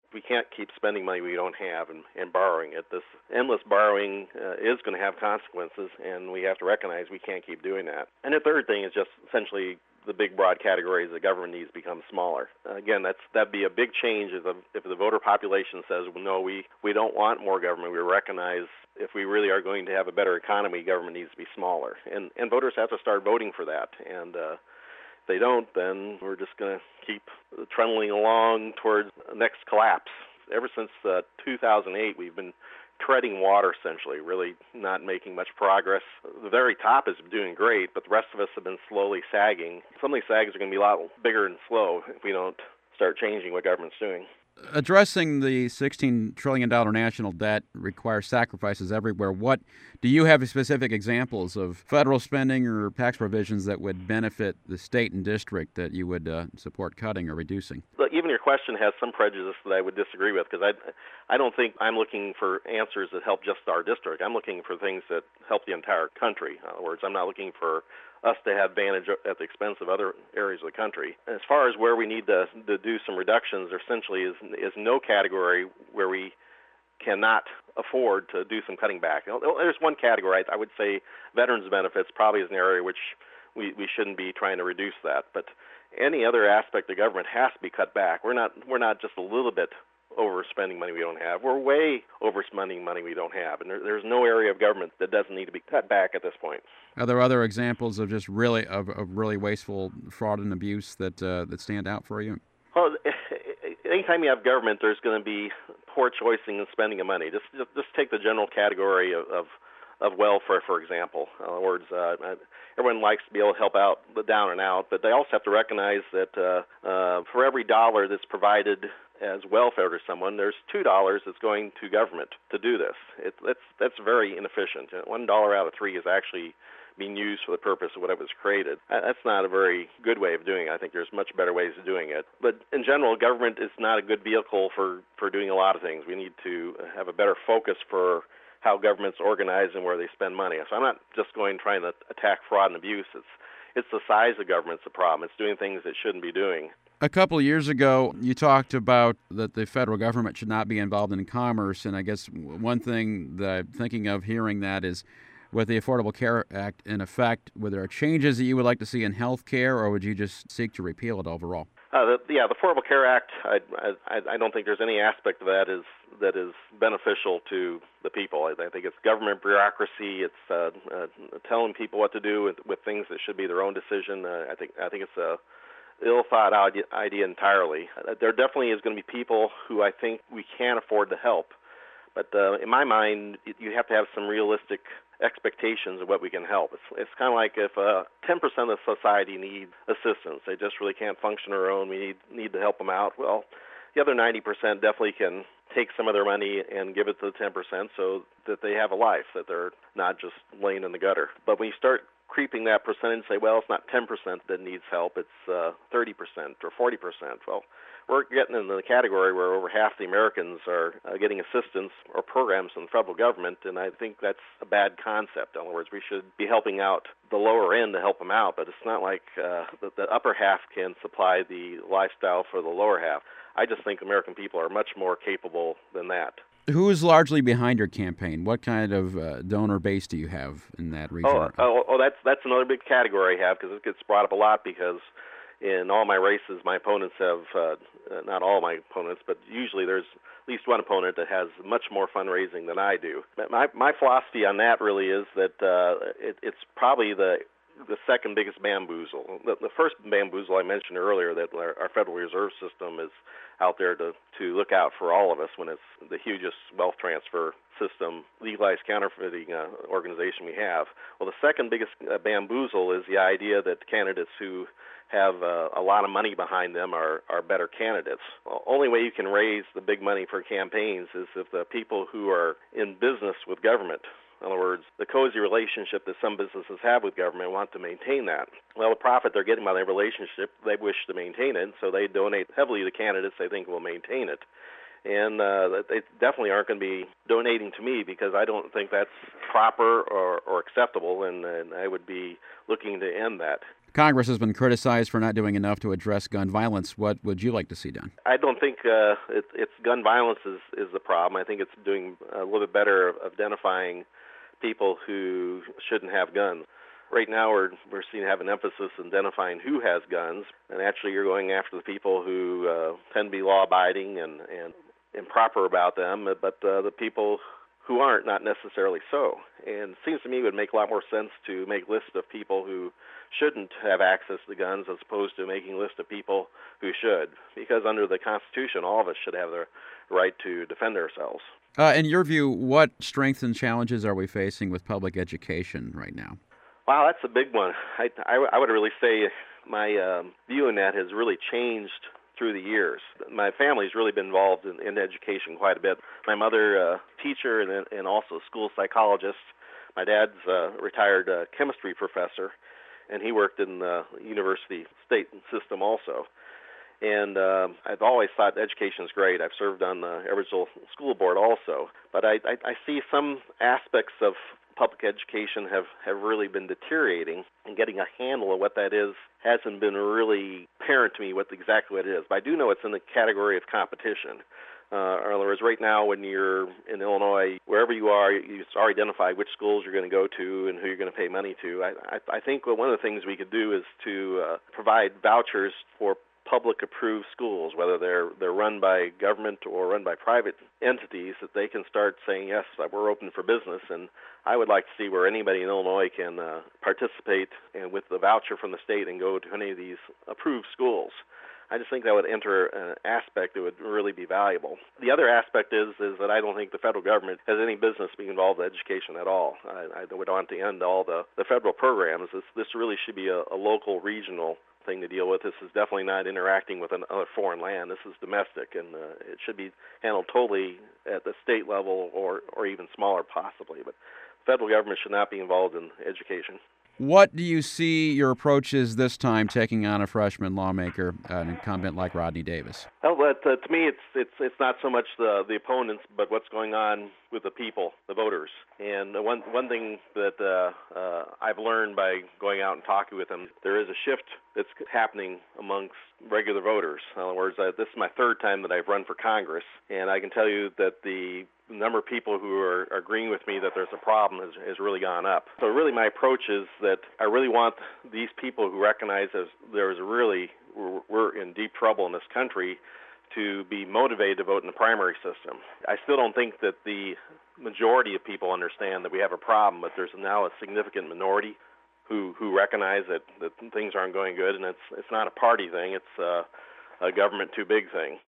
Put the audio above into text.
We can't keep spending money we don't have and borrowing it. This endless borrowing is going to have consequences, and we have to recognize we can't keep doing that. And the third thing is just essentially the big broad categories the government needs to become smaller. Again, that'd be a big change if the voter population says, well, no, we don't want more government. We recognize if we really are going to have a better economy, government needs to be smaller. And voters have to start voting for that. And if they don't, then we're just going to keep trundling along towards the next collapse. Ever since 2008, we've been treading water, essentially, really not making much progress. The very top is doing great, but the rest of us have been slowly sagging. Some of these sags are going to be a lot bigger and slow if we don't start changing what government's doing. Addressing the $16 trillion national debt requires sacrifices everywhere. What do you have specific examples of federal spending or tax provisions that would benefit the state and district that you would support cutting or reducing? Look, even your question has some prejudice that I would disagree with, because I don't think I'm looking for answers that help just our district. I'm looking for things that help the entire country. In other words, I'm not looking for us to have advantage at the expense of other areas of the country. As far as where we need to do some reductions, there essentially is no category where we cannot afford to do some cutting back. There's one category, I would say veterans benefits probably is an area which we shouldn't be trying to reduce that. But any other aspect of government has to be cut back. We're not just a little bit overspending money we don't have. We're way overspending money we don't have, and there's no area of government that doesn't need to be cut back at this point. Are there other examples of just really wasteful fraud and abuse that stand out for you? Well, anytime you have government, there's going to be poor choicing and spending of money. Just take the general category of welfare, for example. In other words, everyone likes to be able to help out the down and out, but they also have to recognize that for every dollar that's provided as welfare to someone, there's $2 that's going to government to do this. That's very inefficient. $1 out of 3 is actually being used for the purpose of what it was created. That's not a very good way of doing it. I think there's much better ways of doing it. But in general, government is not a good vehicle for doing a lot of things. We need to have a better focus for how government's organized and where they spend money. So I'm not just trying to attack fraud and abuse. It's the size of government's the problem. It's doing things it shouldn't be doing. A couple of years ago, you talked about that the federal government should not be involved in commerce, and I guess one thing that I'm thinking of hearing that is with the Affordable Care Act in effect, were there changes that you would like to see in health care, or would you just seek to repeal it overall? The Affordable Care Act, I don't think there's any aspect of that is beneficial to the people. I think it's government bureaucracy. It's telling people what to do with things that should be their own decision. I think it's a ill-thought-out idea entirely. There definitely is going to be people who I think we can't afford to help. But in my mind, you have to have some realistic expectations of what we can help. It's kind of like if 10% of society need assistance. They just really can't function on their own. We need to help them out. Well, the other 90% definitely can take some of their money and give it to the 10% so that they have a life, that they're not just laying in the gutter. But when you start creeping that percentage, say, well, it's not 10% that needs help, it's 30% or 40%. Well, we're getting into the category where over half the Americans are getting assistance or programs from the federal government, and I think that's a bad concept. In other words, we should be helping out the lower end to help them out, but it's not like the upper half can supply the lifestyle for the lower half. I just think American people are much more capable than that. Who is largely behind your campaign? What kind of donor base do you have in that region? That's another big category I have, because it gets brought up a lot, because in all my races, my opponents have, not all my opponents, but usually there's at least one opponent that has much more fundraising than I do. But my philosophy on that really is that it's probably the second biggest bamboozle. The first bamboozle I mentioned earlier, that our Federal Reserve System is out there to look out for all of us when it's the hugest wealth transfer system, legalized counterfeiting organization we have. Well, the second biggest bamboozle is the idea that candidates who have a lot of money behind them are better candidates. The only way you can raise the big money for campaigns is if the people who are in business with government, in other words, the cozy relationship that some businesses have with government, want to maintain that. Well, the profit they're getting by their relationship, they wish to maintain it, so they donate heavily to candidates they think will maintain it. And they definitely aren't going to be donating to me, because I don't think that's proper or acceptable, and I would be looking to end that. Congress has been criticized for not doing enough to address gun violence. What would you like to see done? I don't think it's gun violence is the problem. I think it's doing a little bit better of identifying people who shouldn't have guns. Right now, we're seeing have an emphasis in identifying who has guns, and actually, you're going after the people who tend to be law-abiding and improper about them, but the people who aren't, not necessarily so. And it seems to me it would make a lot more sense to make lists of people who shouldn't have access to guns as opposed to making a list of people who should, because under the Constitution, all of us should have the right to defend ourselves. In your view, what strengths and challenges are we facing with public education right now? Wow, that's a big one. I would really say my view on that has really changed through the years. My family's really been involved in education quite a bit. My mother, teacher and also a school psychologist. My dad's a retired chemistry professor, and he worked in the university state system also. And I've always thought education is great. I've served on the Edwardsville School Board also. But I see some aspects of public education have really been deteriorating, and getting a handle of what that is hasn't been really apparent to me exactly what it is. But I do know it's in the category of competition. In other words, right now when you're in Illinois, wherever you are, you already identify which schools you're going to go to and who you're going to pay money to. I think one of the things we could do is to provide vouchers for public-approved schools, whether they're run by government or run by private entities, that they can start saying, yes, we're open for business. And I would like to see where anybody in Illinois can participate and with the voucher from the state and go to any of these approved schools. I just think that would enter an aspect that would really be valuable. The other aspect is that I don't think the federal government has any business being involved in education at all. I would want to end all the federal programs. This really should be a local, regional thing to deal with. This is definitely not interacting with another foreign land. This is domestic, and it should be handled totally at the state level or even smaller possibly. But the federal government should not be involved in education. What do you see your approach is this time taking on a freshman lawmaker, an incumbent like Rodney Davis? Well, to me, it's not so much the opponents, but what's going on with the people, the voters. And one thing that I've learned by going out and talking with them, there is a shift that's happening amongst regular voters. In other words, this is my third time that I've run for Congress, and I can tell you that the number of people who are agreeing with me that there's a problem has really gone up. So really my approach is that I really want these people who recognize we're in deep trouble in this country to be motivated to vote in the primary system. I still don't think that the majority of people understand that we have a problem, but there's now a significant minority who recognize that things aren't going good, and it's not a party thing, it's a government too big thing.